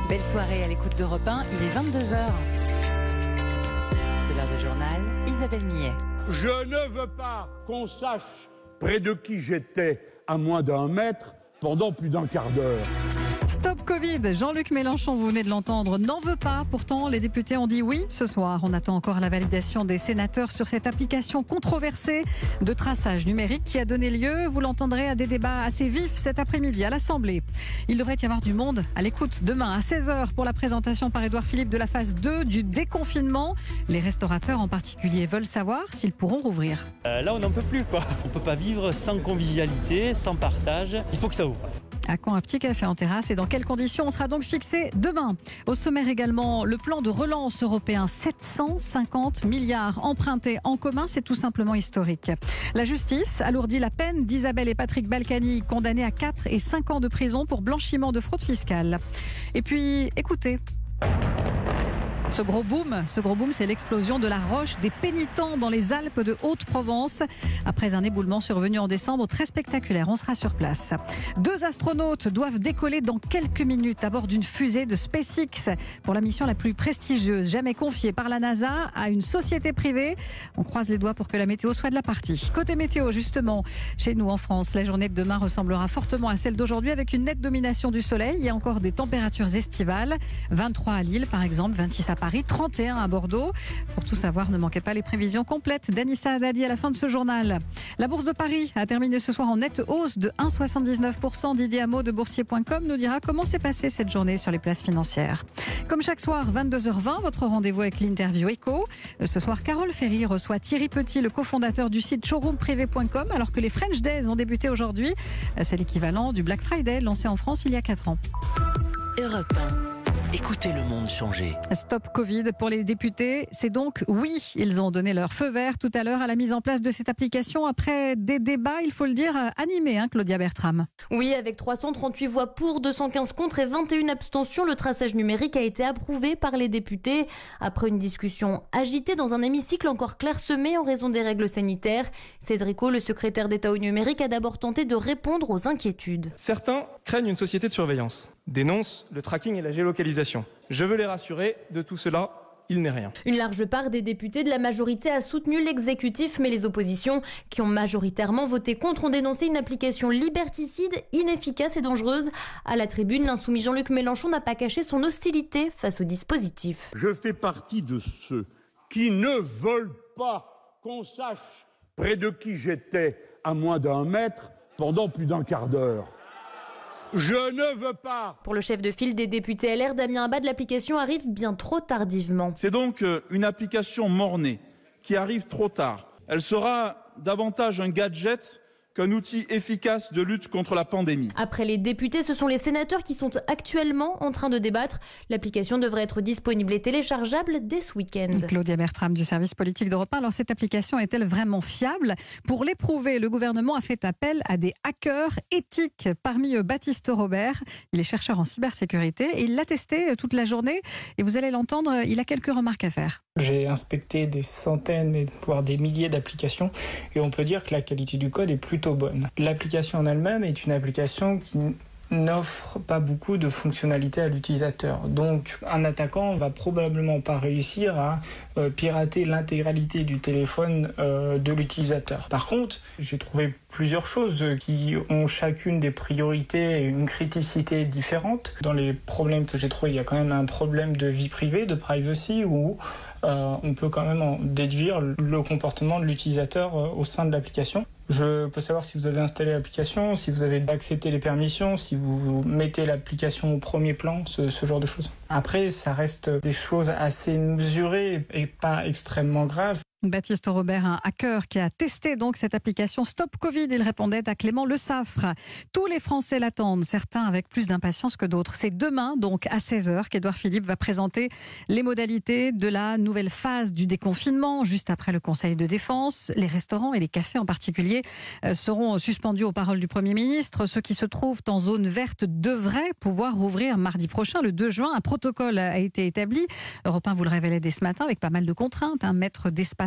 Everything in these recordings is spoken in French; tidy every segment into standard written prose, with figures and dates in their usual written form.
Belle soirée à l'écoute d'Europe 1, il est 22h. C'est l'heure du journal, Isabelle Millet. Je ne veux pas qu'on sache près de qui j'étais à moins d'1 mètre pendant plus d'1 quart d'heure. Stop Covid, Jean-Luc Mélenchon, vous venez de l'entendre, n'en veut pas. Pourtant, les députés ont dit oui ce soir. On attend encore la validation des sénateurs sur cette application controversée de traçage numérique qui a donné lieu, vous l'entendrez, à des débats assez vifs cet après-midi à l'Assemblée. Il devrait y avoir du monde à l'écoute demain à 16h pour la présentation par Édouard Philippe de la phase 2 du déconfinement. Les restaurateurs en particulier veulent savoir s'ils pourront rouvrir. Là, on n'en peut plus, quoi. On ne peut pas vivre sans convivialité, sans partage. Il faut que ça ouvre. À quand un petit café en terrasse et dans quelles conditions? On sera donc fixé demain. Au sommaire également, le plan de relance européen, 750 milliards empruntés en commun, c'est tout simplement historique. La justice alourdit la peine d'Isabelle et Patrick Balkany, condamnés à 4 et 5 ans de prison pour blanchiment de fraude fiscale. Et puis, écoutez. Ce gros boom, c'est l'explosion de la roche des pénitents dans les Alpes de Haute-Provence. Après un éboulement survenu en décembre très spectaculaire, on sera sur place. 2 astronautes doivent décoller dans quelques minutes à bord d'une fusée de SpaceX pour la mission la plus prestigieuse jamais confiée par la NASA à une société privée. On croise les doigts pour que la météo soit de la partie. Côté météo, justement, chez nous en France, la journée de demain ressemblera fortement à celle d'aujourd'hui avec une nette domination du soleil. Il y a encore des températures estivales. 23 à Lille, par exemple, 26 à Paris, 31 à Bordeaux. Pour tout savoir, ne manquez pas les prévisions complètes d'Anissa Haddadi à la fin de ce journal. La Bourse de Paris a terminé ce soir en nette hausse de 1,79%. Didier Hameau de boursier.com nous dira comment s'est passée cette journée sur les places financières. Comme chaque soir, 22h20, votre rendez-vous avec l'interview Éco. Ce soir, Carole Ferry reçoit Thierry Petit, le cofondateur du site showroomprivé.com, alors que les French Days ont débuté aujourd'hui. C'est l'équivalent du Black Friday lancé en France il y a 4 ans. Europe 1. Écoutez le monde changer. Stop Covid pour les députés, c'est donc oui. Ils ont donné leur feu vert tout à l'heure à la mise en place de cette application après des débats, il faut le dire, animés, Claudia Bertram. Oui, avec 338 voix pour, 215 contre et 21 abstentions, le traçage numérique a été approuvé par les députés. Après une discussion agitée dans un hémicycle encore clairsemé en raison des règles sanitaires, Cédric O, le secrétaire d'État au numérique, a d'abord tenté de répondre aux inquiétudes. Certains craignent une société de surveillance, dénoncent le tracking et la géolocalisation. Je veux les rassurer, de tout cela, il n'est rien. Une large part des députés de la majorité a soutenu l'exécutif, mais les oppositions, qui ont majoritairement voté contre, ont dénoncé une application liberticide, inefficace et dangereuse. À la tribune, l'insoumis Jean-Luc Mélenchon n'a pas caché son hostilité face au dispositif. Je fais partie de ceux qui ne veulent pas qu'on sache près de qui j'étais à moins d'1 mètre pendant plus d'1 quart d'heure. Je ne veux pas. Pour le chef de file des députés LR, Damien Abad, l'application arrive bien trop tardivement. C'est donc une application mort-née qui arrive trop tard. Elle sera davantage un gadget qu'un outil efficace de lutte contre la pandémie. Après les députés, ce sont les sénateurs qui sont actuellement en train de débattre. L'application devrait être disponible et téléchargeable dès ce week-end. Claudia Bertram du service politique d'Europe 1. Alors cette application est-elle vraiment fiable? Pour l'éprouver, le gouvernement a fait appel à des hackers éthiques. Parmi eux, Baptiste Robert. Il est chercheur en cybersécurité et il l'a testé toute la journée. Et vous allez l'entendre, il a quelques remarques à faire. J'ai inspecté des centaines, voire des milliers d'applications et on peut dire que la qualité du code est plutôt bonne. L'application en elle-même est une application qui n'offre pas beaucoup de fonctionnalités à l'utilisateur. Donc un attaquant ne va probablement pas réussir à pirater l'intégralité du téléphone de l'utilisateur. Par contre, j'ai trouvé plusieurs choses qui ont chacune des priorités et une criticité différente. Dans les problèmes que j'ai trouvés, il y a quand même un problème de vie privée, de privacy, où on peut quand même en déduire le comportement de l'utilisateur au sein de l'application. Je peux savoir si vous avez installé l'application, si vous avez accepté les permissions, si vous mettez l'application au premier plan, ce genre de choses. Après, ça reste des choses assez mesurées et pas extrêmement graves. Baptiste Robert, un hacker qui a testé donc cette application Stop Covid. Il répondait à Clément Le Saffre. Tous les Français l'attendent, certains avec plus d'impatience que d'autres. C'est demain, donc à 16h, qu'Édouard Philippe va présenter les modalités de la nouvelle phase du déconfinement, juste après le Conseil de défense. Les restaurants et les cafés en particulier seront suspendus aux paroles du Premier ministre. Ceux qui se trouvent en zone verte devraient pouvoir rouvrir mardi prochain, le 2 juin. Un protocole a été établi. Europe 1 vous le révélait dès ce matin avec pas mal de contraintes. 1 mètre d'espace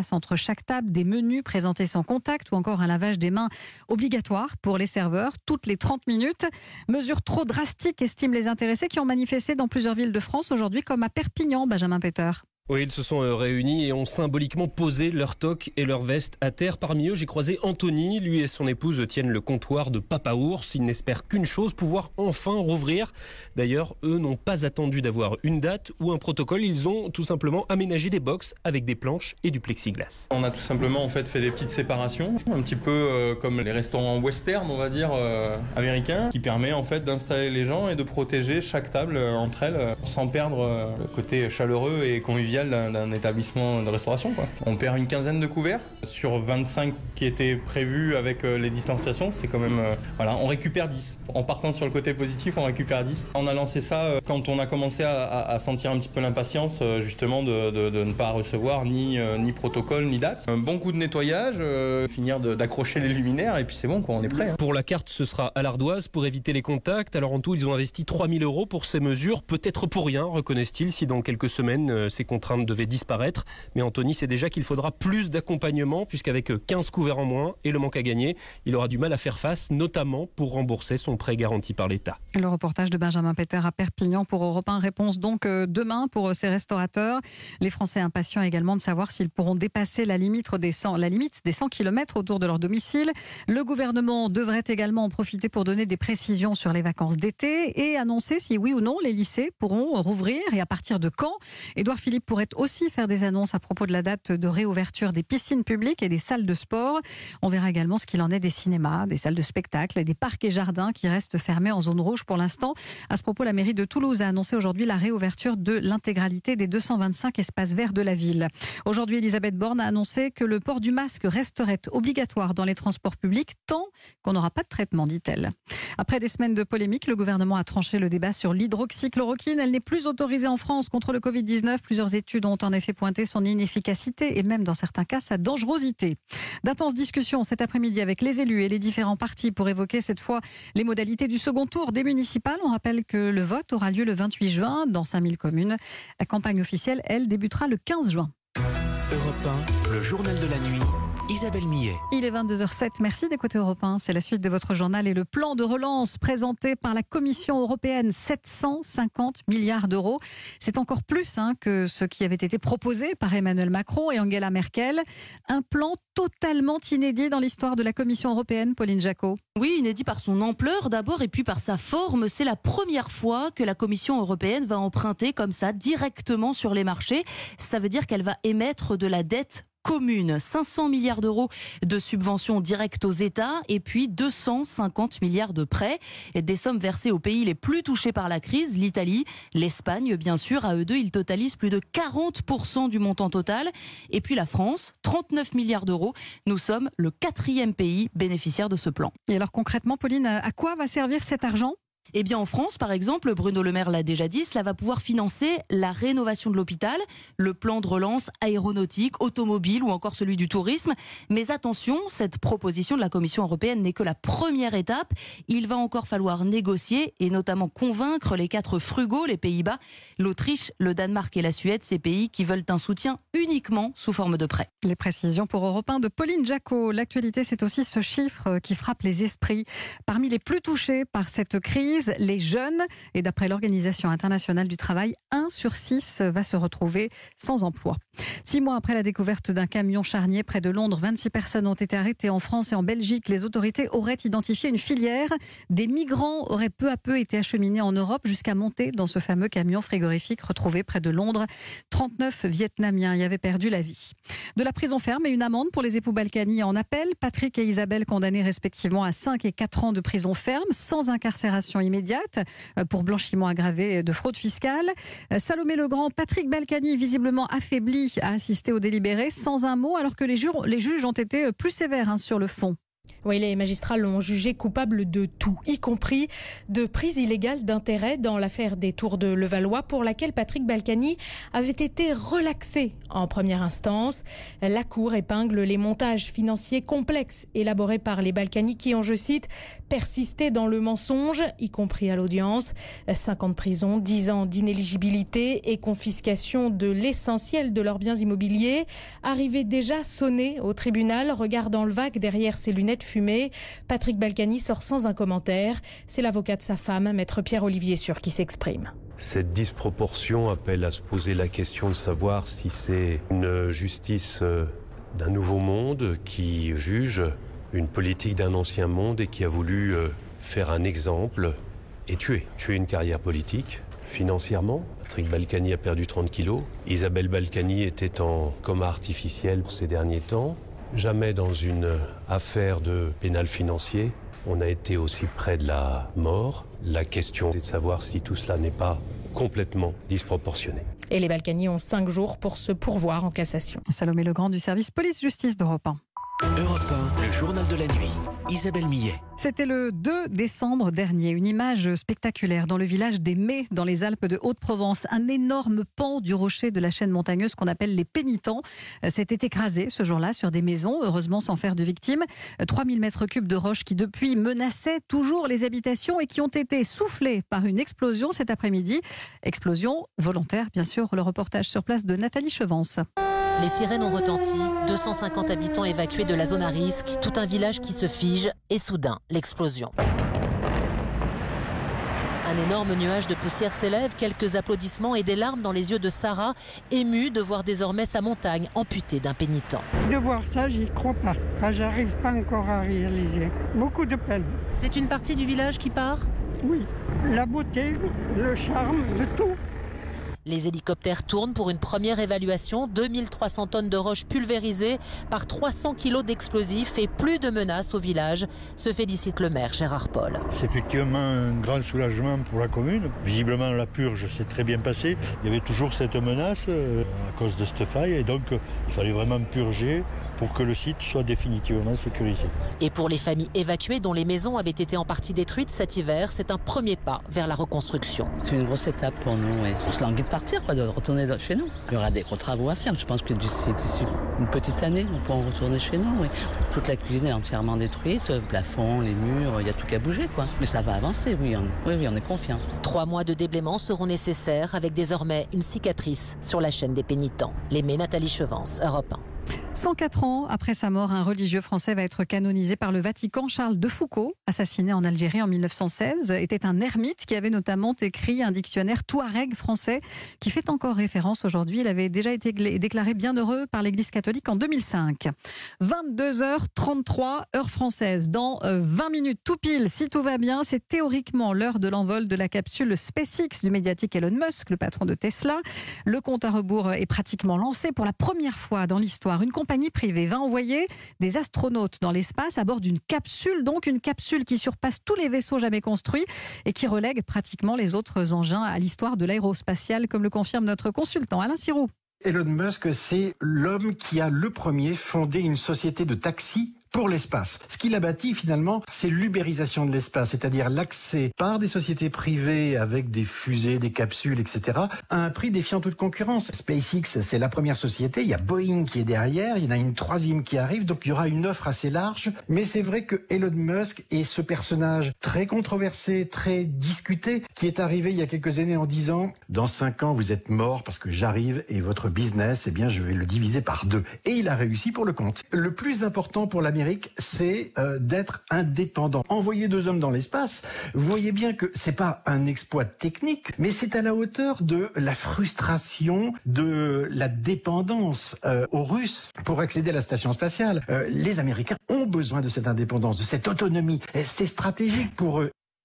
place entre chaque table des menus présentés sans contact ou encore un lavage des mains obligatoire pour les serveurs toutes les 30 minutes. Mesure trop drastique, estiment les intéressés qui ont manifesté dans plusieurs villes de France aujourd'hui, comme à Perpignan, Benjamin Peter. Oui, ils se sont réunis et ont symboliquement posé leurs toques et leurs vestes à terre. Parmi eux, j'ai croisé Anthony. Lui et son épouse tiennent le comptoir de Papa Ours. Ils n'espèrent qu'une chose, pouvoir enfin rouvrir. D'ailleurs, eux n'ont pas attendu d'avoir une date ou un protocole. Ils ont tout simplement aménagé des box avec des planches et du plexiglas. On a tout simplement fait des petites séparations, un petit peu comme les restaurants western, on va dire, américains, qui permet d'installer les gens et de protéger chaque table entre elles sans perdre le côté chaleureux et convivial d'un établissement de restauration, quoi. On perd une quinzaine de couverts sur 25 qui étaient prévus avec les distanciations. C'est quand même... on récupère 10. En partant sur le côté positif, on récupère 10. On a lancé ça quand on a commencé à sentir un petit peu l'impatience justement de ne pas recevoir ni protocole ni date. Un bon coup de nettoyage, finir d'accrocher les luminaires et puis c'est bon, quoi, on est prêt. Pour la carte, ce sera à l'ardoise pour éviter les contacts. Alors en tout, ils ont investi 3 000 € pour ces mesures. Peut-être pour rien, reconnaissent-ils, si dans quelques semaines, ces contraintes devaient disparaître. Mais Anthony sait déjà qu'il faudra plus d'accompagnement puisqu'avec 15 couverts en moins et le manque à gagner, il aura du mal à faire face, notamment pour rembourser son prêt garanti par l'État. Le reportage de Benjamin Peter à Perpignan pour Europe 1. Réponse donc demain pour ces restaurateurs. Les Français impatients également de savoir s'ils pourront dépasser la limite des 100 km autour de leur domicile. Le gouvernement devrait également en profiter pour donner des précisions sur les vacances d'été et annoncer si oui ou non les lycées pourront rouvrir et à partir de quand. Édouard Philippe pourrait aussi faire des annonces à propos de la date de réouverture des piscines publiques et des salles de sport. On verra également ce qu'il en est des cinémas, des salles de spectacle et des parcs et jardins qui restent fermés en zone rouge pour l'instant. À ce propos, la mairie de Toulouse a annoncé aujourd'hui la réouverture de l'intégralité des 225 espaces verts de la ville. Aujourd'hui, Elisabeth Borne a annoncé que le port du masque resterait obligatoire dans les transports publics tant qu'on n'aura pas de traitement, dit-elle. Après des semaines de polémique, le gouvernement a tranché le débat sur l'hydroxychloroquine. Elle n'est plus autorisée en France contre le Covid-19. Plusieurs études ont en effet pointé son inefficacité et même dans certains cas sa dangerosité. D'intenses discussions cet après-midi avec les élus et les différents partis pour évoquer cette fois les modalités du second tour des municipales. On rappelle que le vote aura lieu le 28 juin dans 5000 communes. La campagne officielle, elle, débutera le 15 juin. Europe 1, le journal de la nuit. Isabelle Millet. Il est 22h07. Merci d'écouter Europe 1. C'est la suite de votre journal et le plan de relance présenté par la Commission européenne. 750 milliards d'euros. C'est encore plus que ce qui avait été proposé par Emmanuel Macron et Angela Merkel. Un plan totalement inédit dans l'histoire de la Commission européenne, Pauline Jacot. Oui, inédit par son ampleur d'abord et puis par sa forme. C'est la première fois que la Commission européenne va emprunter comme ça directement sur les marchés. Ça veut dire qu'elle va émettre de la dette commune, 500 milliards d'euros de subventions directes aux États et puis 250 milliards de prêts. Des sommes versées aux pays les plus touchés par la crise, l'Italie, l'Espagne, bien sûr. À eux deux, ils totalisent plus de 40% du montant total. Et puis la France, 39 milliards d'euros. Nous sommes le 4e pays bénéficiaire de ce plan. Et alors concrètement, Pauline, à quoi va servir cet argent ? Eh bien en France, par exemple, Bruno Le Maire l'a déjà dit, cela va pouvoir financer la rénovation de l'hôpital, le plan de relance aéronautique, automobile ou encore celui du tourisme. Mais attention, cette proposition de la Commission européenne n'est que la première étape. Il va encore falloir négocier et notamment convaincre les 4 frugaux, les Pays-Bas, l'Autriche, le Danemark et la Suède, ces pays qui veulent un soutien uniquement sous forme de prêt. Les précisions pour Europe 1 de Pauline Jacot. L'actualité, c'est aussi ce chiffre qui frappe les esprits. Parmi les plus touchés par cette crise, les jeunes. Et d'après l'Organisation internationale du travail, 1 sur 6 va se retrouver sans emploi. 6 mois après la découverte d'un camion charnier près de Londres, 26 personnes ont été arrêtées en France et en Belgique. Les autorités auraient identifié une filière. Des migrants auraient peu à peu été acheminés en Europe jusqu'à monter dans ce fameux camion frigorifique retrouvé près de Londres. 39 Vietnamiens y avaient perdu la vie. De la prison ferme et une amende pour les époux Balkany en appel. Patrick et Isabelle condamnés respectivement à 5 et 4 ans de prison ferme sans incarcération immédiate pour blanchiment aggravé de fraude fiscale. Salomé Legrand, Patrick Balkany, visiblement affaibli, a assisté au délibéré sans un mot alors que les juges ont été plus sévères sur le fond. Oui, les magistrats l'ont jugé coupable de tout, y compris de prise illégale d'intérêt dans l'affaire des Tours de Levallois pour laquelle Patrick Balkany avait été relaxé en première instance. La Cour épingle les montages financiers complexes élaborés par les Balkany qui ont, je cite, persisté dans le mensonge, y compris à l'audience. 5 ans de prison, 10 ans d'inéligibilité et confiscation de l'essentiel de leurs biens immobiliers. Arrivé déjà sonné au tribunal, regardant le vague derrière ses lunettes fumées, Patrick Balkany sort sans un commentaire. C'est l'avocat de sa femme, maître Pierre-Olivier Sûr, qui s'exprime. Cette disproportion appelle à se poser la question de savoir si c'est une justice d'un nouveau monde qui juge une politique d'un ancien monde et qui a voulu faire un exemple et tuer une carrière politique. Financièrement, Patrick Balkany a perdu 30 kilos. Isabelle Balkany était en coma artificiel ces derniers temps. Jamais dans une affaire de pénal financier, on a été aussi près de la mort. La question est de savoir si tout cela n'est pas complètement disproportionné. Et les Balkany ont 5 jours pour se pourvoir en cassation. Salomé Legrand du service police-justice d'Europe 1. Europe 1, le journal de la nuit. Isabelle Millet. C'était le 2 décembre dernier. Une image spectaculaire dans le village des Mets, dans les Alpes de Haute-Provence. Un énorme pan du rocher de la chaîne montagneuse qu'on appelle les Pénitents s'était écrasé ce jour-là sur des maisons, heureusement sans faire de victimes. 3000 mètres cubes de roches qui depuis menaçaient toujours les habitations et qui ont été soufflées par une explosion cet après-midi. Explosion volontaire, bien sûr. Le reportage sur place de Nathalie Chevance. Les sirènes ont retenti, 250 habitants évacués de la zone à risque, tout un village qui se fige et soudain, l'explosion. Un énorme nuage de poussière s'élève, quelques applaudissements et des larmes dans les yeux de Sarah, émue de voir désormais sa montagne amputée d'un pénitent. De voir ça, j'y crois pas. J'arrive pas encore à réaliser. Beaucoup de peine. C'est une partie du village qui part ? Oui, la beauté, le charme, de tout. Les hélicoptères tournent pour une première évaluation. 2300 tonnes de roches pulvérisées par 300 kilos d'explosifs et plus de menaces au village, se félicite le maire Gérard Paul. C'est effectivement un grand soulagement pour la commune. Visiblement, la purge s'est très bien passée. Il y avait toujours cette menace à cause de cette faille et donc il fallait vraiment purger pour que le site soit définitivement sécurisé. Et pour les familles évacuées dont les maisons avaient été en partie détruites cet hiver, c'est un premier pas vers la reconstruction. C'est une grosse étape pour nous. Ouais. On se languit de partir, de retourner chez nous. Il y aura des gros travaux à faire. Je pense que d'ici une petite année, nous pourrons retourner chez nous. Ouais. Toute la cuisine est entièrement détruite, le plafond, les murs, il y a tout qu'à bouger, quoi. Mais ça va avancer, oui, on est confiant. 3 mois de déblaiement seront nécessaires avec désormais une cicatrice sur la chaîne des Pénitents. Les Mets, Nathalie Chevance, Europe 1. 104 ans après sa mort, un religieux français va être canonisé par le Vatican. Charles de Foucauld, assassiné en Algérie en 1916, était un ermite qui avait notamment écrit un dictionnaire touareg français qui fait encore référence aujourd'hui. Il avait déjà été déclaré bienheureux par l'Église catholique en 2005. 22h33, heure française. Dans 20 minutes tout pile, si tout va bien, c'est théoriquement l'heure de l'envol de la capsule SpaceX du médiatique Elon Musk, le patron de Tesla. Le compte à rebours est pratiquement lancé pour la première fois dans l'histoire. Une compagnie privée va envoyer des astronautes dans l'espace à bord d'une capsule, donc une capsule qui surpasse tous les vaisseaux jamais construits et qui relègue pratiquement les autres engins à l'histoire de l'aérospatiale, comme le confirme notre consultant Alain Sirou. Elon Musk, c'est l'homme qui a le premier fondé une société de taxi pour l'espace. Ce qu'il a bâti finalement, c'est l'ubérisation de l'espace, c'est-à-dire l'accès par des sociétés privées avec des fusées, des capsules, etc., à un prix défiant toute concurrence. SpaceX, c'est la première société, il y a Boeing qui est derrière, il y en a une troisième qui arrive, donc il y aura une offre assez large. Mais c'est vrai que Elon Musk est ce personnage très controversé, très discuté, qui est arrivé il y a quelques années en disant « Dans 5 ans, vous êtes mort parce que j'arrive et votre business, eh bien, je vais le diviser par 2. » Et il a réussi pour le compte. Le plus important pour l'Amérique, c'est d'être indépendant. Envoyer 2 hommes dans l'espace, vous voyez bien que c'est pas un exploit technique, mais c'est à la hauteur de la frustration, de la dépendance aux Russes pour accéder à la station spatiale. Les Américains ont besoin de cette indépendance, de cette autonomie. Et c'est stratégique pour eux.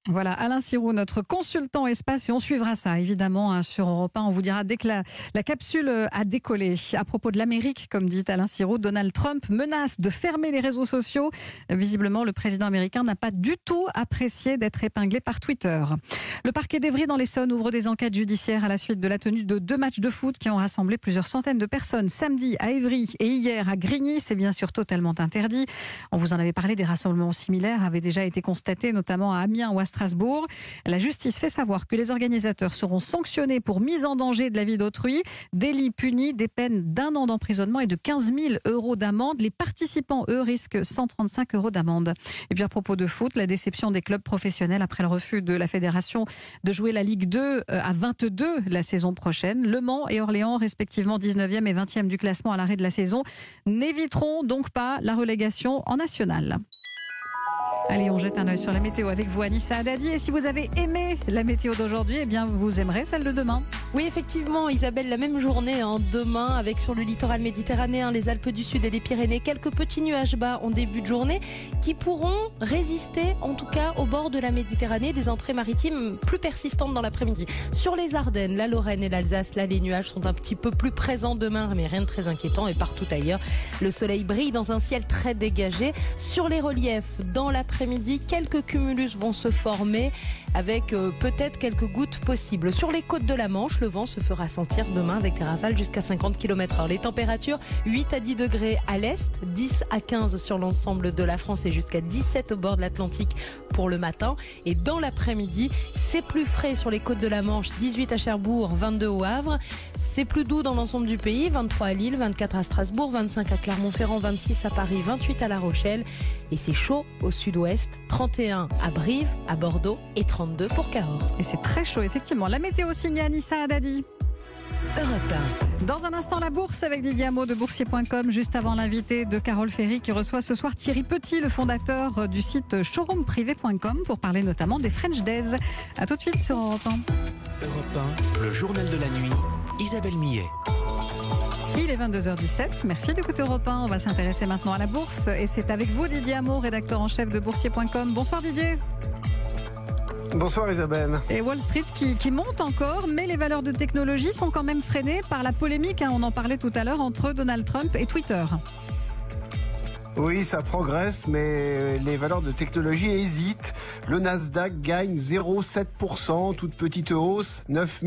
Voilà, Alain Sirou, notre consultant espace, et on suivra ça évidemment sur Europe 1. On vous dira dès que la capsule a décollé. À propos de l'Amérique, comme dit Alain Sirou, Donald Trump menace de fermer les réseaux sociaux. Visiblement, le président américain n'a pas du tout apprécié d'être épinglé par Twitter. Le parquet d'Evry dans l'Essonne ouvre des enquêtes judiciaires à la suite de la tenue de 2 matchs de foot qui ont rassemblé plusieurs centaines de personnes. Samedi à Évry et hier à Grigny, c'est bien sûr totalement interdit. On vous en avait parlé, des rassemblements similaires avaient déjà été constatés, notamment à Amiens ou à Strasbourg. La justice fait savoir que les organisateurs seront sanctionnés pour mise en danger de la vie d'autrui, délit puni des peines d'1 an d'emprisonnement et de 15 000 € d'amende. Les participants, eux, risquent 135 € d'amende. Et puis à propos de foot, la déception des clubs professionnels après le refus de la fédération de jouer la Ligue 2 à 22 la saison prochaine. Le Mans et Orléans, respectivement 19e et 20e du classement à l'arrêt de la saison, n'éviteront donc pas la relégation en nationale. Allez, on jette un œil sur la météo avec vous, Anissa Haddadi. Et si vous avez aimé la météo d'aujourd'hui, eh bien, vous aimerez celle de demain. Oui, effectivement, Isabelle, la même journée, demain, avec sur le littoral méditerranéen, les Alpes du Sud et les Pyrénées, quelques petits nuages bas en début de journée qui pourront résister, en tout cas, au bord de la Méditerranée, des entrées maritimes plus persistantes dans l'après-midi. Sur les Ardennes, la Lorraine et l'Alsace, là, les nuages sont un petit peu plus présents demain, mais rien de très inquiétant. Et partout ailleurs, le soleil brille dans un ciel très dégagé. Sur les reliefs, dans l'après-midi, quelques cumulus vont se former avec peut-être quelques gouttes possibles. Sur les côtes de la Manche, le vent se fera sentir demain avec des rafales jusqu'à 50 km/h. Les températures, 8 à 10 degrés à l'est, 10 à 15 sur l'ensemble de la France et jusqu'à 17 au bord de l'Atlantique pour le matin. Et dans l'après-midi, c'est plus frais sur les côtes de la Manche, 18 à Cherbourg, 22 au Havre. C'est plus doux dans l'ensemble du pays, 23 à Lille, 24 à Strasbourg, 25 à Clermont-Ferrand, 26 à Paris, 28 à La Rochelle. Et c'est chaud au sud-ouest, 31 à Brive, à Bordeaux et 32 pour Cahors. Et c'est très chaud, effectivement. La météo signée Anissa Haddadi. Europe 1. Dans un instant, la bourse avec Didier Hameau de boursier.com, juste avant l'invité de Carole Ferry qui reçoit ce soir Thierry Petit, le fondateur du site showroomprivé.com, pour parler notamment des French Days. A tout de suite sur Europe 1. Europe 1, le journal de la nuit, Isabelle Millet. Il est 22h17, merci d'écouter Europe 1. On va s'intéresser maintenant à la bourse et c'est avec vous Didier Hameau, rédacteur en chef de boursier.com. Bonsoir Didier. Bonsoir Isabelle. Et Wall Street qui monte encore, mais les valeurs de technologie sont quand même freinées par la polémique, on en parlait tout à l'heure, entre Donald Trump et Twitter. Oui, ça progresse, mais les valeurs de technologie hésitent. Le Nasdaq gagne 0,7%, toute petite hausse,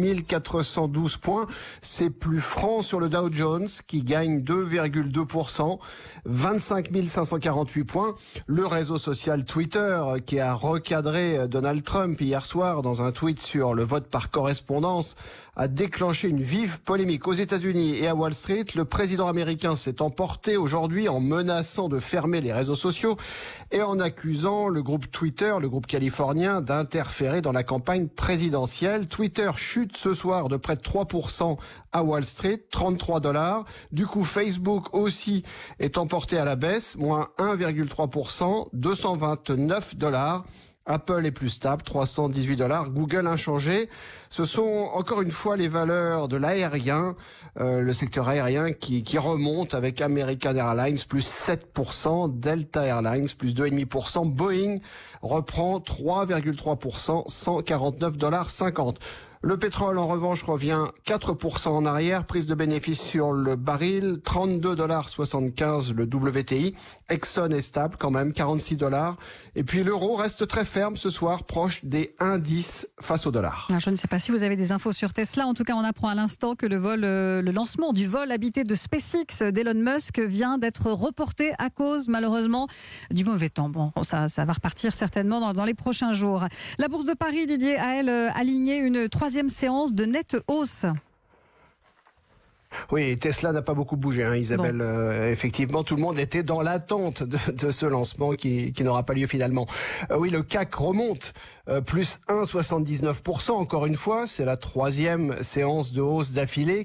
9412 points. C'est plus franc sur le Dow Jones, qui gagne 2,2%, 25 548 points. Le réseau social Twitter, qui a recadré Donald Trump hier soir dans un tweet sur le vote par correspondance, a déclenché une vive polémique aux États-Unis et à Wall Street. Le président américain s'est emporté aujourd'hui en menaçant de fermer les réseaux sociaux et en accusant le groupe Twitter, le groupe californien, d'interférer dans la campagne présidentielle. Twitter chute ce soir de près de 3% à Wall Street, 33 $. Du coup, Facebook aussi est emporté à la baisse, moins 1,3%, 229 $. Apple est plus stable, 318 $. Google inchangé. Ce sont encore une fois les valeurs de l'aérien, le secteur aérien qui remonte avec American Airlines plus 7%, Delta Airlines plus 2,5%, Boeing reprend 3,3%, 149,50 $. Le pétrole, en revanche, revient 4% en arrière. Prise de bénéfice sur le baril, 32,75 $ le WTI. Exxon est stable quand même, 46 $. Et puis l'euro reste très ferme ce soir, proche des 1,10 face au dollar. Je ne sais pas si vous avez des infos sur Tesla. En tout cas, on apprend à l'instant que le lancement du vol habité de SpaceX d'Elon Musk vient d'être reporté à cause, malheureusement, du mauvais temps. Bon, ça va repartir certainement dans les prochains jours. La Bourse de Paris, Didier, a elle aligné une troisième séance de nette hausse. Oui, Tesla n'a pas beaucoup bougé, Isabelle. Effectivement, tout le monde était dans l'attente de ce lancement qui n'aura pas lieu finalement. Oui, le CAC remonte, plus 1,79%. Encore une fois, c'est la troisième séance de hausse d'affilée,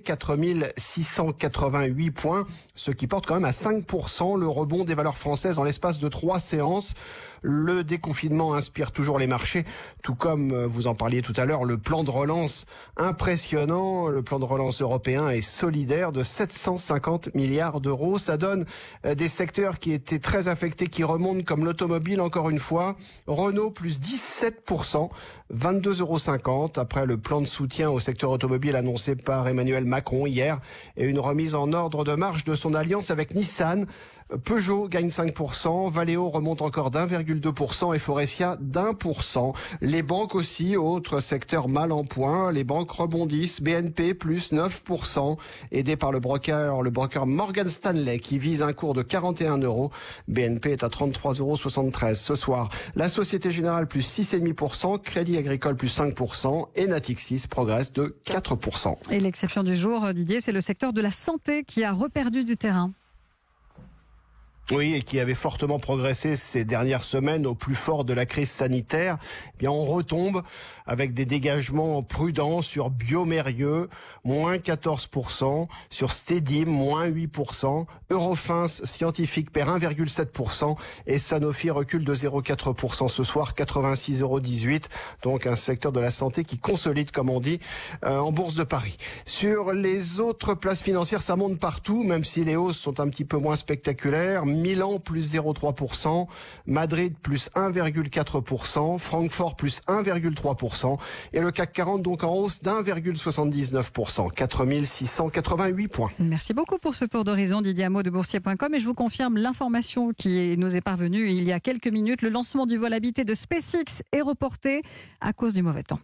4688 points, ce qui porte quand même à 5% le rebond des valeurs françaises en l'espace de 3 séances. Le déconfinement inspire toujours les marchés, tout comme vous en parliez tout à l'heure, le plan de relance impressionnant. Le plan de relance européen est solidaire de 750 milliards d'euros. Ça donne des secteurs qui étaient très affectés, qui remontent, comme l'automobile encore une fois. Renault plus 17%, 22,50 € après le plan de soutien au secteur automobile annoncé par Emmanuel Macron hier et une remise en ordre de marche de son alliance avec Nissan. Peugeot gagne 5%, Valeo remonte encore d'1,2% et Faurecia d'1%. Les banques aussi, autre secteur mal en point, les banques rebondissent, BNP plus 9%, aidé par le broker Morgan Stanley qui vise un cours de 41 €. BNP est à 33,73 € ce soir. La Société Générale plus 6,5%, Crédit Agricole plus 5% et Natixis progresse de 4%. Et l'exception du jour, Didier, c'est le secteur de la santé qui a reperdu du terrain. Oui, et qui avait fortement progressé ces dernières semaines au plus fort de la crise sanitaire. Eh bien, on retombe avec des dégagements prudents sur Biomérieux, moins 14%, sur Stedim, moins 8%, Eurofins Scientifique perd 1,7% et Sanofi recule de 0,4% ce soir, 86,18 €. Donc un secteur de la santé qui consolide, comme on dit, en Bourse de Paris. Sur les autres places financières, ça monte partout, même si les hausses sont un petit peu moins spectaculaires. Milan plus 0,3%, Madrid plus 1,4%, Francfort plus 1,3% et le CAC 40 donc en hausse d'1,79%, 4688 points. Merci beaucoup pour ce tour d'horizon, Didier Hameau de Boursier.com, et je vous confirme l'information qui nous est parvenue il y a quelques minutes. Le lancement du vol habité de SpaceX est reporté à cause du mauvais temps.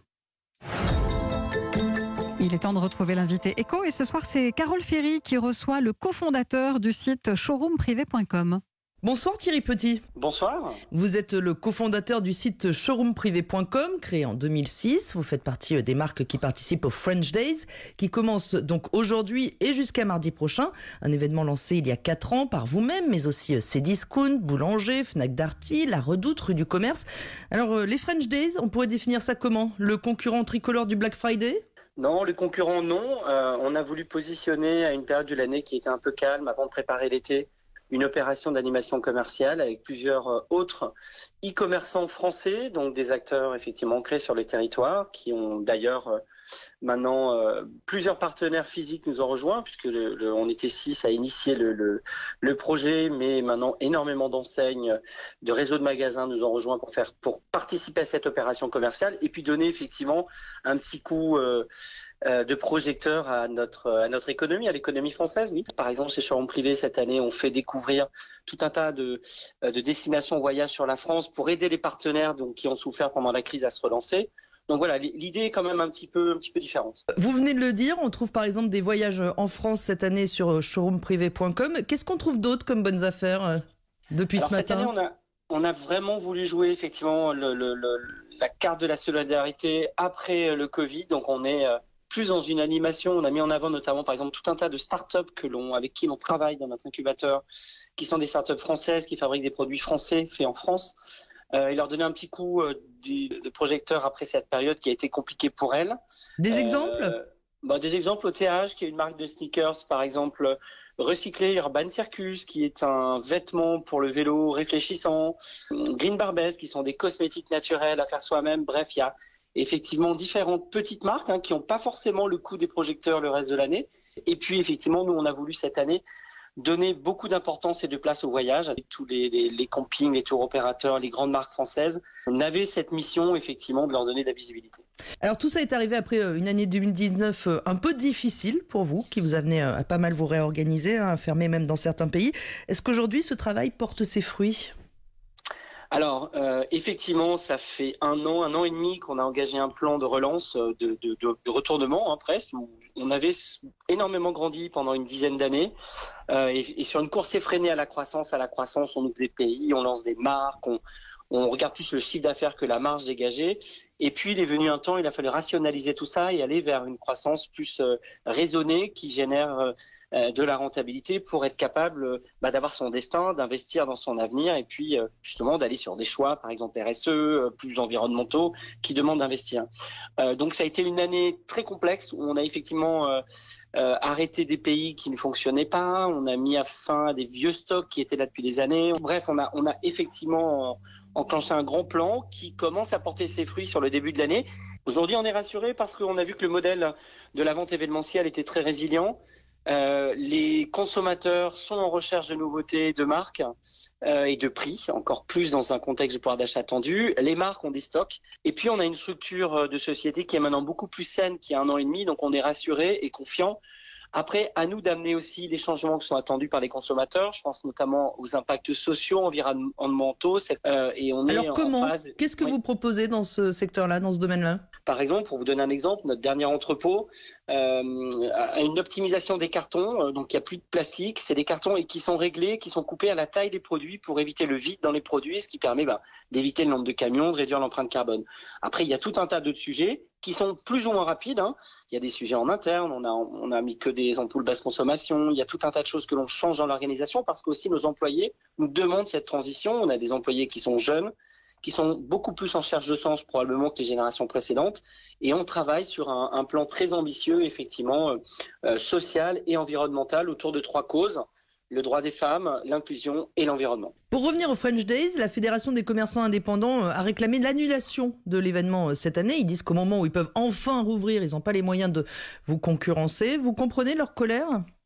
Il est temps de retrouver l'invité éco et ce soir c'est Carole Ferry qui reçoit le cofondateur du site showroomprivé.com. Bonsoir Thierry Petit. Bonsoir. Vous êtes le cofondateur du site showroomprivé.com, créé en 2006. Vous faites partie des marques qui participent au French Days, qui commence donc aujourd'hui et jusqu'à mardi prochain. Un événement lancé il y a 4 ans par vous-même, mais aussi Cdiscount, Boulanger, Fnac Darty, La Redoute, rue du Commerce. Alors les French Days, on pourrait définir ça comment? Le concurrent tricolore du Black Friday? Non, le concurrent non. On a voulu positionner à une période de l'année qui était un peu calme avant de préparer l'été une opération d'animation commerciale avec plusieurs autres e-commerçants français, donc des acteurs effectivement ancrés sur le territoire, qui ont d'ailleurs maintenant plusieurs partenaires physiques nous ont rejoints, puisque on était 6 à initier le projet, mais maintenant énormément d'enseignes, de réseaux de magasins nous ont rejoints pour participer à cette opération commerciale et puis donner effectivement un petit coup de projecteur à notre économie, à l'économie française. Oui. Par exemple, chez Showroom Privé, cette année, on fait découvrir tout un tas de destinations voyage sur la France pour aider les partenaires donc, qui ont souffert pendant la crise à se relancer. Donc voilà, l'idée est quand même un petit peu différente. Vous venez de le dire, on trouve par exemple des voyages en France cette année sur showroomprivé.com. Qu'est-ce qu'on trouve d'autre comme bonnes affaires depuis ce matin? Cette année, on a vraiment voulu jouer effectivement la carte de la solidarité après le Covid. Donc on est plus dans une animation. On a mis en avant notamment par exemple tout un tas de startups avec qui l'on travaille dans notre incubateur, qui sont des startups françaises, qui fabriquent des produits français faits en France. Et leur donner un petit coup de projecteur après cette période qui a été compliquée pour elles. Des exemples Des exemples au TH, qui est une marque de sneakers, par exemple, Recyclé Urban Circus, qui est un vêtement pour le vélo réfléchissant, Green Barbès, qui sont des cosmétiques naturels à faire soi-même. Bref, il y a effectivement différentes petites marques qui n'ont pas forcément le coup des projecteurs le reste de l'année. Et puis, effectivement, nous, on a voulu cette année donner beaucoup d'importance et de place au voyage avec tous les campings, les tours opérateurs, les grandes marques françaises. On avait cette mission effectivement de leur donner de la visibilité. Alors tout ça est arrivé après une année 2019 un peu difficile pour vous, qui vous a amené à pas mal vous réorganiser, à fermer même dans certains pays. Est-ce qu'aujourd'hui ce travail porte ses fruits ? Alors, effectivement, ça fait un an et demi qu'on a engagé un plan de relance, de retournement, presque, où on avait énormément grandi pendant une dizaine d'années. Et sur une course effrénée à la croissance, on ouvre des pays, on lance des marques, on regarde plus le chiffre d'affaires que la marge dégagée. Et puis, il est venu un temps, il a fallu rationaliser tout ça et aller vers une croissance plus raisonnée qui génère de la rentabilité pour être capable d'avoir son destin, d'investir dans son avenir et puis justement d'aller sur des choix, par exemple RSE, plus environnementaux, qui demandent d'investir. Donc, ça a été une année très complexe où on a effectivement arrêté des pays qui ne fonctionnaient pas, on a mis à fin des vieux stocks qui étaient là depuis des années. Bref, on a effectivement enclenché un grand plan qui commence à porter ses fruits sur le début de l'année. Aujourd'hui, on est rassuré parce qu'on a vu que le modèle de la vente événementielle était très résilient. Les consommateurs sont en recherche de nouveautés, de marques et de prix, encore plus dans un contexte de pouvoir d'achat tendu. Les marques ont des stocks. Et puis, on a une structure de société qui est maintenant beaucoup plus saine qu'il y a 1 an et demi. Donc, on est rassuré et confiant. Après, à nous d'amener aussi les changements qui sont attendus par les consommateurs. Je pense notamment aux impacts sociaux, environnementaux. Et on Alors est comment ? en phase... Qu'est-ce que vous proposez dans ce secteur-là, dans ce domaine-là ? Par exemple, pour vous donner un exemple, notre dernier entrepôt a une optimisation des cartons. Donc, il n'y a plus de plastique. C'est des cartons qui sont réglés, qui sont coupés à la taille des produits pour éviter le vide dans les produits, ce qui permet d'éviter le nombre de camions, de réduire l'empreinte carbone. Après, il y a tout un tas d'autres sujets qui sont plus ou moins rapides. Il y a des sujets en interne, on a mis que des ampoules basse consommation, il y a tout un tas de choses que l'on change dans l'organisation parce qu'aussi nos employés nous demandent cette transition. On a des employés qui sont jeunes, qui sont beaucoup plus en recherche de sens probablement que les générations précédentes et on travaille sur un plan très ambitieux, effectivement, social et environnemental autour de 3 causes. Le droit des femmes, l'inclusion et l'environnement. Pour revenir au French Days, la Fédération des commerçants indépendants a réclamé l'annulation de l'événement cette année. Ils disent qu'au moment où ils peuvent enfin rouvrir, ils n'ont pas les moyens de vous concurrencer. Vous comprenez leur colère ?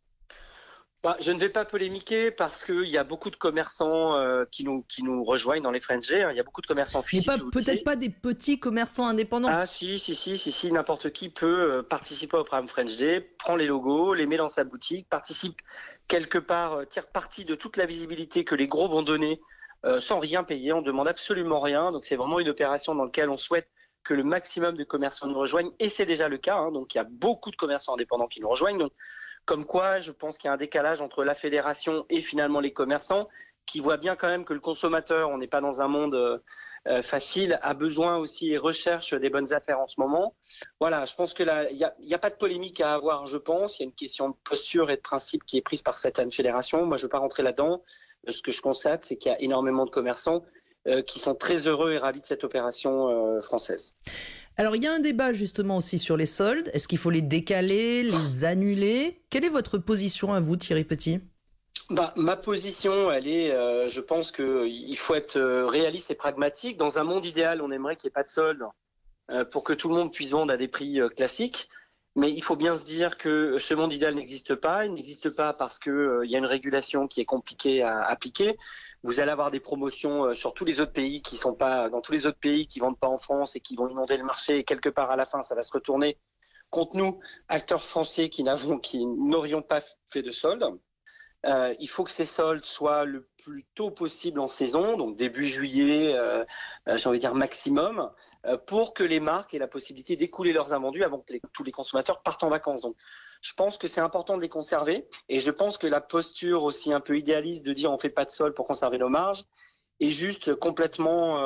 Je ne vais pas polémiquer parce qu'il y a beaucoup de commerçants qui nous rejoignent dans les French Days. Il y a beaucoup de commerçants physiques. Mais peut-être pas des petits commerçants indépendants. Ah si, n'importe qui peut participer au programme French Day, prend les logos, les met dans sa boutique, participe quelque part, tire parti de toute la visibilité que les gros vont donner sans rien payer. On ne demande absolument rien. Donc c'est vraiment une opération dans laquelle on souhaite que le maximum de commerçants nous rejoignent. Et c'est déjà le cas. Donc il y a beaucoup de commerçants indépendants qui nous rejoignent. Donc, comme quoi, je pense qu'il y a un décalage entre la fédération et finalement les commerçants qui voient bien quand même que le consommateur, on n'est pas dans un monde facile, a besoin aussi et recherche des bonnes affaires en ce moment. Voilà, je pense que là, il n'y a pas de polémique à avoir, je pense. Il y a une question de posture et de principe qui est prise par certaines fédérations. Moi, je ne veux pas rentrer là-dedans. Ce que je constate, c'est qu'il y a énormément de commerçants qui sont très heureux et ravis de cette opération française. Alors, il y a un débat justement aussi sur les soldes. Est-ce qu'il faut les décaler, les annuler ? Quelle est votre position à vous, Thierry Petit ? Ma position, elle est, je pense qu'il faut être réaliste et pragmatique. Dans un monde idéal, on aimerait qu'il n'y ait pas de soldes pour que tout le monde puisse vendre à des prix classiques. Mais il faut bien se dire que ce monde idéal n'existe pas. Il n'existe pas parce qu'il y a une régulation qui est compliquée à appliquer. Vous allez avoir des promotions sur tous les autres pays qui sont pas dans tous les autres pays qui vendent pas en France et qui vont inonder le marché. Et quelque part à la fin, ça va se retourner contre nous, acteurs français qui n'aurions pas fait de soldes. Il faut que ces soldes soient le plus tôt possible en saison, donc début juillet, j'ai envie de dire maximum, pour que les marques aient la possibilité d'écouler leurs invendus avant que tous les consommateurs partent en vacances. Donc, je pense que c'est important de les conserver et je pense que la posture aussi un peu idéaliste de dire on fait pas de soldes pour conserver nos marges est juste complètement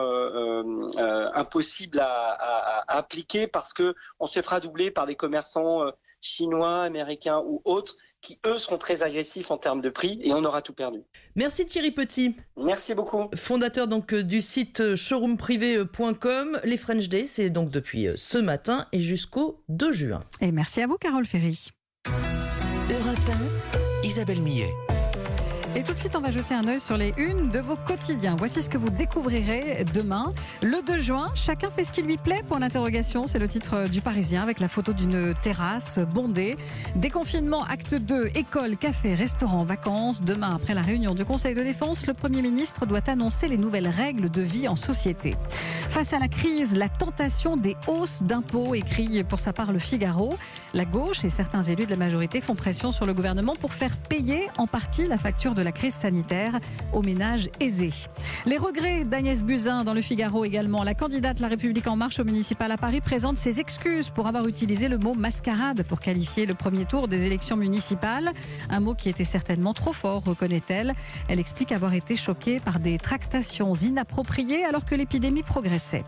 impossible à appliquer parce que on se fera doubler par des commerçants chinois, américains ou autres qui, eux, seront très agressifs en termes de prix et on aura tout perdu. Merci Thierry Petit. Merci beaucoup. Fondateur donc du site showroomprivé.com. Les French Days, c'est donc depuis ce matin et jusqu'au 2 juin. Et merci à vous, Carole Ferry. Europe 1, Isabelle Millet. Et tout de suite, on va jeter un œil sur les unes de vos quotidiens. Voici ce que vous découvrirez demain. Le 2 juin, chacun fait ce qui lui plaît, pour l'interrogation. C'est le titre du Parisien avec la photo d'une terrasse bondée. Déconfinement, acte 2, école, café, restaurant, vacances. Demain, après la réunion du Conseil de défense, le Premier ministre doit annoncer les nouvelles règles de vie en société. Face à la crise, la tentation des hausses d'impôts, écrit pour sa part le Figaro. La gauche et certains élus de la majorité font pression sur le gouvernement pour faire payer en partie la facture de la crise sanitaire aux ménages aisés. Les regrets d'Agnès Buzyn dans le Figaro également. La candidate La République En Marche au municipal à Paris présente ses excuses pour avoir utilisé le mot mascarade pour qualifier le premier tour des élections municipales. Un mot qui était certainement trop fort, reconnaît-elle. Elle explique avoir été choquée par des tractations inappropriées alors que l'épidémie progressait.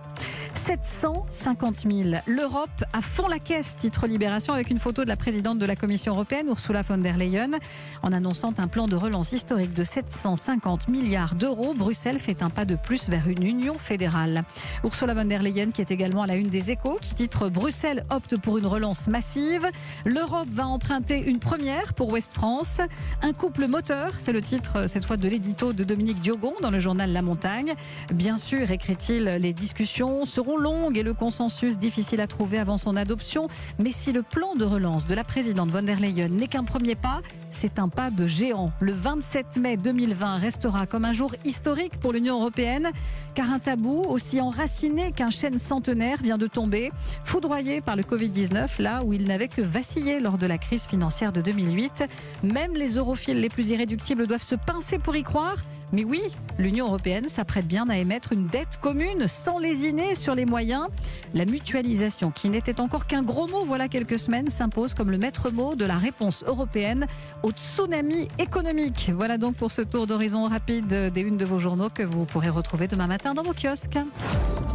750 000. L'Europe à fond la caisse, titre Libération, avec une photo de la présidente de la Commission européenne, Ursula von der Leyen, en annonçant un plan de relance historique de 750 milliards d'euros. Bruxelles fait un pas de plus vers une union fédérale. Ursula von der Leyen qui est également à la une des Échos, qui titre « Bruxelles opte pour une relance massive. L'Europe va emprunter une première pour Ouest France. Un couple moteur », c'est le titre cette fois de l'édito de Dominique Diogon dans le journal La Montagne. Bien sûr, écrit-il, les discussions seront longues et le consensus difficile à trouver avant son adoption. Mais si le plan de relance de la présidente von der Leyen n'est qu'un premier pas, c'est un pas de géant. Le 27 mai 2020 restera comme un jour historique pour l'Union européenne, car un tabou aussi enraciné qu'un chêne centenaire vient de tomber, foudroyé par le Covid-19, là où il n'avait que vacillé lors de la crise financière de 2008. Même les europhiles les plus irréductibles doivent se pincer pour y croire. Mais oui, l'Union européenne s'apprête bien à émettre une dette commune sans lésiner sur les moyens. La mutualisation, qui n'était encore qu'un gros mot voilà quelques semaines, s'impose comme le maître mot de la réponse européenne au tsunami économique. Voilà donc pour ce tour d'horizon rapide des unes de vos journaux que vous pourrez retrouver demain matin dans vos kiosques.